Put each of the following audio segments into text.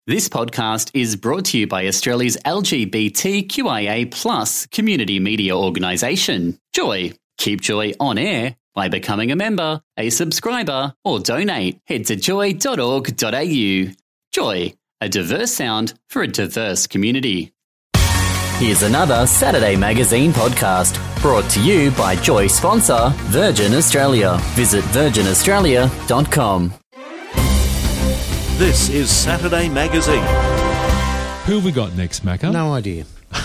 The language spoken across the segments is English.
This podcast is brought to you by Australia's LGBTQIA+ community media organisation, Joy. Keep Joy on air by becoming a member, a subscriber, or donate. Head to joy.org.au. Joy, a diverse sound for a diverse community. Here's another Saturday Magazine podcast brought to you by Joy sponsor Virgin Australia. Visit virginaustralia.com. This is Saturday Magazine. Who have we got next, Macca? No idea.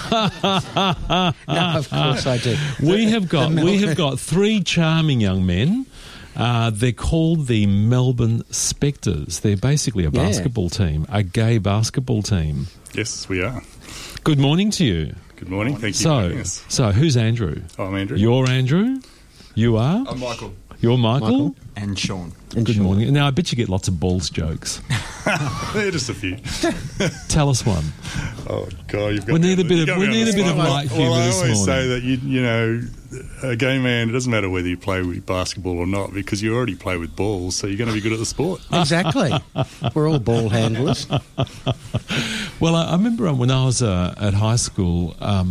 No, of course I do. We have got three charming young men. They're called the Melbourne Spectres. They're basically a basketball team, a gay basketball team. Yes, we are. Good morning to you. Good morning. Thank you for having us. So who's Andrew? I'm Andrew. You're Andrew? You are? I'm Michael. You're Michael? And Sean. Good morning. Now, I bet you get lots of balls jokes. Yeah, just a few. Tell us one. Oh, God, you've got We need a bit of light humour I this always morning. say that, you know, a gay man, it doesn't matter whether you play with basketball or not because you already play with balls, so you're going to be good at the sport. Exactly. We're all ball handlers. Well, I remember when I was at high school,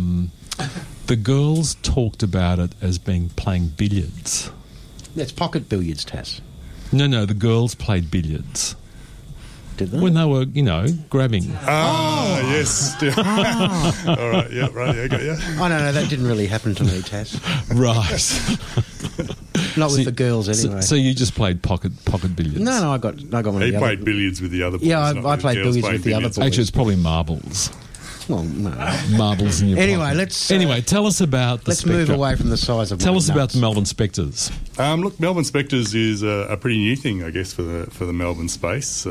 the girls talked about it as being playing billiards. That's pocket billiards, Tass. No, the girls played billiards. Did they? When they were, grabbing. Yes. All right, yeah, right, yeah, got you. Oh, no, that didn't really happen to me, Tass. Right. Not with the girls, anyway. So you just played pocket billiards? No, I got one of He the played other... billiards with the other boys. Yeah, I not played girls billiards playing with the other boys. Actually, it's probably marbles. Well, no. Marbles in your Anyway, pocket. Anyway, tell us about the Let's move away from the size of Tell my us about nuts. the Melbourne Spectres. Look, Melbourne Spectres is a pretty new thing, I guess, for the Melbourne space.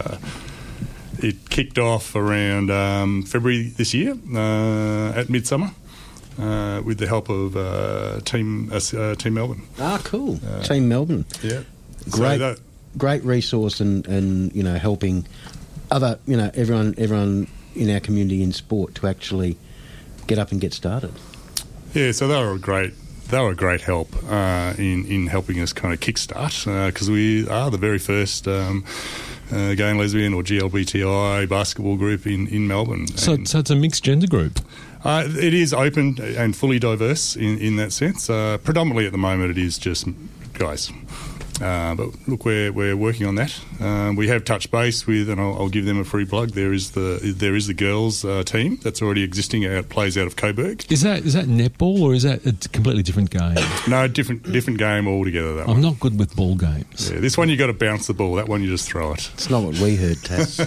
It kicked off around February this year at Midsummer with the help of Team Melbourne. Ah, cool. Team Melbourne. Yeah, Great resource and helping other, everyone in our community in sport to actually get up and get started. Yeah, so they were a great help in helping us kind of kickstart because we are the very first gay and lesbian or GLBTI basketball group in Melbourne. So it's a mixed gender group. It is open and fully diverse in that sense. Predominantly at the moment it is just guys. But look, we're working on that. We have touched base with, and I'll give them a free plug. There is the girls team that's already existing plays out of Coburg. Is that netball or is that a completely different game? No, different game altogether. I'm not good with ball games. Yeah, this one you got to bounce the ball. That one you just throw it. It's not what we heard, Tass.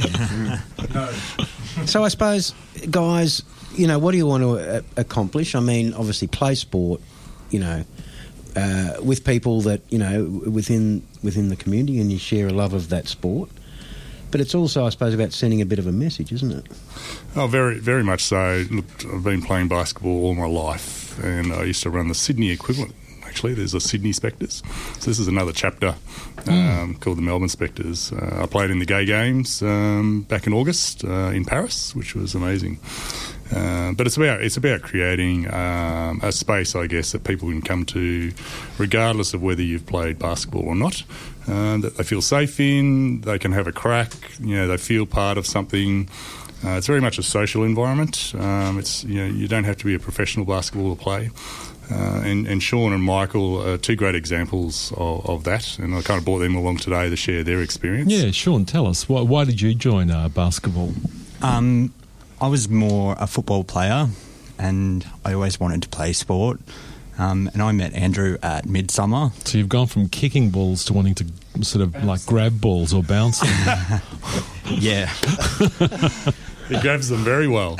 So I suppose, guys, what do you want to accomplish? I mean, obviously play sport, with people that, within the community and you share a love of that sport. But it's also, I suppose, about sending a bit of a message, isn't it? Oh, very, very much so. Look, I've been playing basketball all my life and I used to run the Sydney equivalent. Actually, there's a Sydney Spectres. So this is another chapter called the Melbourne Spectres. I played in the Gay Games back in August in Paris, which was amazing. But it's about creating a space, I guess, that people can come to, regardless of whether you've played basketball or not. That they feel safe in, they can have a crack, they feel part of something. It's very much a social environment. It's you don't have to be a professional basketballer to play. And Sean and Michael are two great examples of that, and I kind of brought them along today to share their experience. Yeah, Sean, tell us, why did you join basketball? I was more a football player and I always wanted to play sport. And I met Andrew at Midsummer. So you've gone from kicking balls to wanting to sort of like grab balls or bounce them. Yeah. He grabs them very well.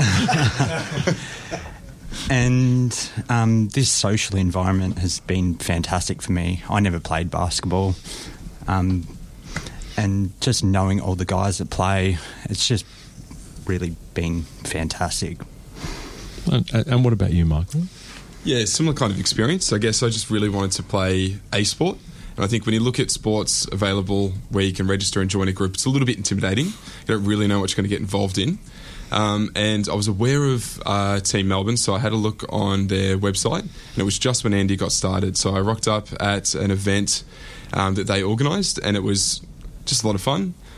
And this social environment has been fantastic for me. I never played basketball. And just knowing all the guys that play, it's just really been fantastic. And what about you, Michael? Yeah, similar kind of experience. I guess I just really wanted to play a sport. And I think when you look at sports available where you can register and join a group, it's a little bit intimidating. You don't really know what you're going to get involved in. And I was aware of Team Melbourne, so I had a look on their website, and it was just when Andy got started. So I rocked up at an event that they organised, and it was just a lot of fun.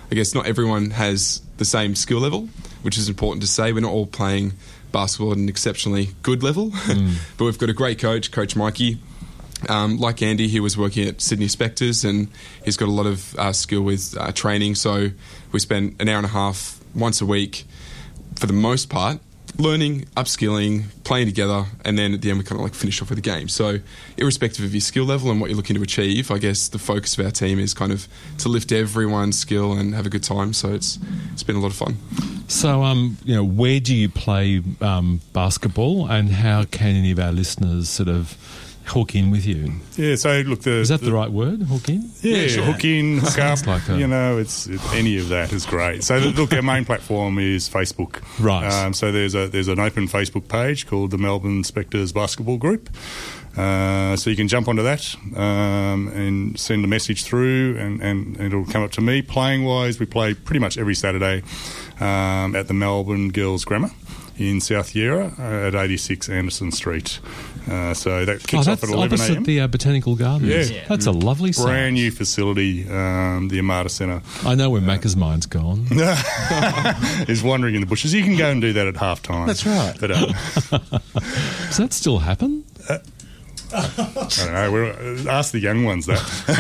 I guess not everyone has the same skill level, which is important to say. We're not all playing basketball at an exceptionally good level, but we've got a great coach, Coach Mikey. Like Andy, he was working at Sydney Spectres, and he's got a lot of skill with training. So we spent an hour and a half once a week, for the most part, learning, upskilling, playing together, and then at the end we kind of like finish off with a game. So irrespective of your skill level and what you're looking to achieve, I guess the focus of our team is kind of to lift everyone's skill and have a good time. So it's been a lot of fun. So, where do you play basketball, and how can any of our listeners sort of hook in with you? Yeah, so look, is that the right word? Hook in? Yeah, sure. Hook in, hook up. Like it's any of that is great. So look, our main platform is Facebook. Right. So there's an open Facebook page called the Melbourne Spectres Basketball Group. So you can jump onto that and send a message through, and it'll come up to me. Playing wise, we play pretty much every Saturday at the Melbourne Girls Grammar in South Yarra at 86 Anderson Street. So that kicks off at 11 opposite a.m. the Botanical Gardens. Yeah. That's a lovely site. Brand new facility, the Amata Centre. I know where Macca's Mine's gone. Is wandering in the bushes. You can go and do that at half time. That's right. But, does that still happen? I don't know. Ask the young ones that.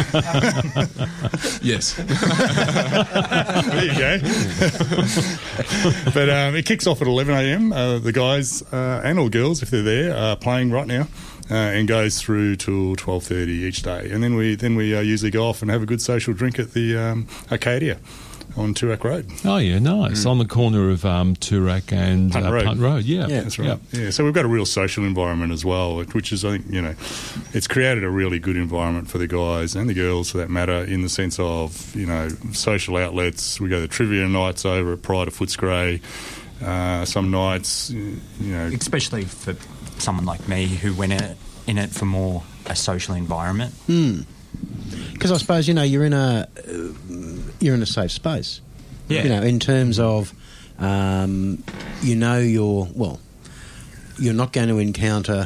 Yes. There you go. But it kicks off at 11 a.m. The guys and all girls, if they're there, are playing right now, and goes through till 12:30 each day. And then we usually go off and have a good social drink at the Arcadia on Toorak Road. Oh, yeah, nice. On the corner of Toorak and Punt Road. Yeah, that's right. Yeah, so we've got a real social environment as well, which is, I think, it's created a really good environment for the guys and the girls, for that matter, in the sense of, social outlets. We go to trivia nights over at Pride of Footscray. Some nights, especially for someone like me who went in it for more a social environment. Because I suppose you're in a safe space. Yeah. In terms of you're not going to encounter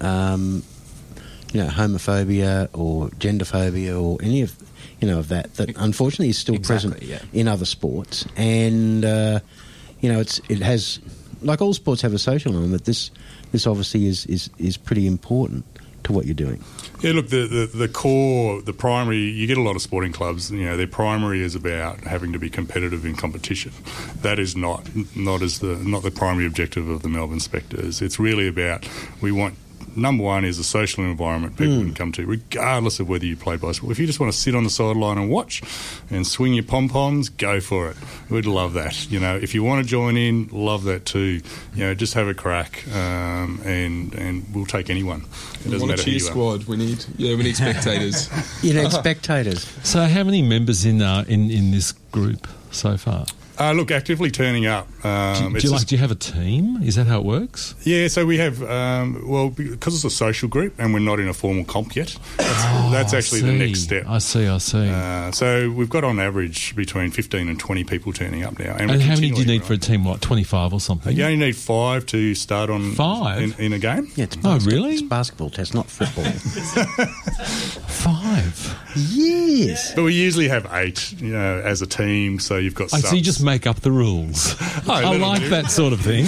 homophobia or genderphobia or any of of that unfortunately is still present in other sports, and it has, like all sports have a social element. This obviously is pretty important to what you're doing. Yeah, look, the core, the primary, you get a lot of sporting clubs, their primary is about having to be competitive in competition. That is not the primary objective of the Melbourne Spectres. It's really about, we want, number one is a social environment people can come to, regardless of whether you play basketball. If you just want to sit on the sideline and watch and swing your pom-poms, go for it. We'd love that. If you want to join in, love that too. Just have a crack, and we'll take anyone. It doesn't matter who you are. Squad. We need spectators. You need spectators. So how many members in this group so far? Look, actively turning up. Do you have a team? Is that how it works? Yeah, so we have, because it's a social group and we're not in a formal comp yet, that's actually the next step. I see. So we've got on average between 15 and 20 people turning up now. And how many do you need for a team, 25 or something? You only need 5 to start on 5? In a game. Yeah, it's really? It's basketball test, not football. 5? Yes. But we usually have 8, as a team, so you've got subs. So you just make up the rules. I like that sort of thing.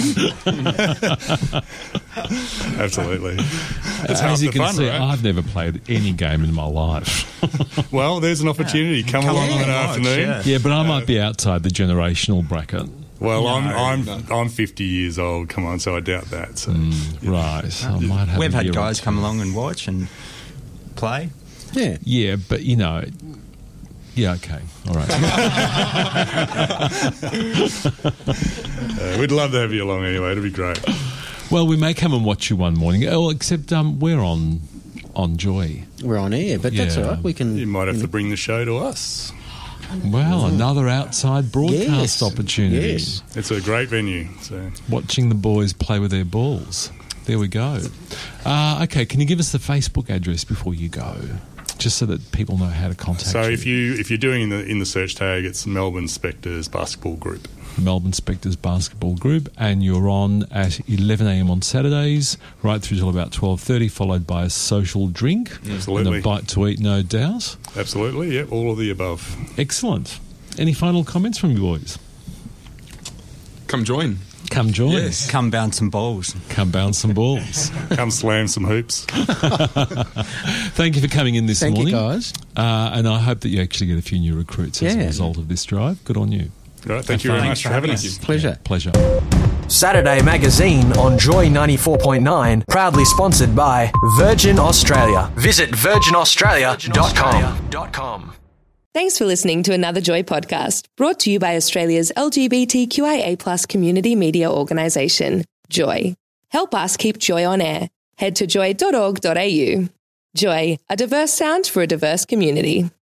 Absolutely. As you can fun, see, right? I've never played any game in my life. Well, there's an opportunity. Come along one afternoon. Yeah, but I might be outside the generational bracket. Well, I'm 50 years old. Come on, so I doubt that. So. Right. I might have We've had guys come along and watch and play. Yeah. Yeah, but yeah, okay. All right. We'd love to have you along anyway. It'd be great. Well, we may come and watch you one morning. Except we're on Joy. We're on air, but that's all right. We can. You might have to bring the show to us. Well, another outside broadcast Yes. opportunity. Yes. It's a great venue. So. Watching the boys play with their balls. There we go. Okay, can you give us the Facebook address before you go? Just so that people know how to contact you. So if you're doing in the search tag, it's Melbourne Spectres Basketball Group. Melbourne Spectres Basketball Group, and you're on at 11 a.m. on Saturdays, right through till about 12:30, followed by a social drink. Absolutely. And a bite to eat, no doubt. Absolutely, yeah, all of the above. Excellent. Any final comments from you boys? Come join. Come join. Yes. Come bounce some balls. Come bounce some balls. Come slam some hoops. Thank you for coming in this morning. Thank you, guys. And I hope that you actually get a few new recruits as a result of this drive. Good on you. Right, thank you very much for having us. Pleasure. Pleasure. Saturday Magazine on Joy 94.9, proudly sponsored by Virgin Australia. Visit virginaustralia.com. Thanks for listening to another Joy podcast, brought to you by Australia's LGBTQIA+ community media organisation, Joy. Help us keep Joy on air. Head to joy.org.au. Joy, a diverse sound for a diverse community.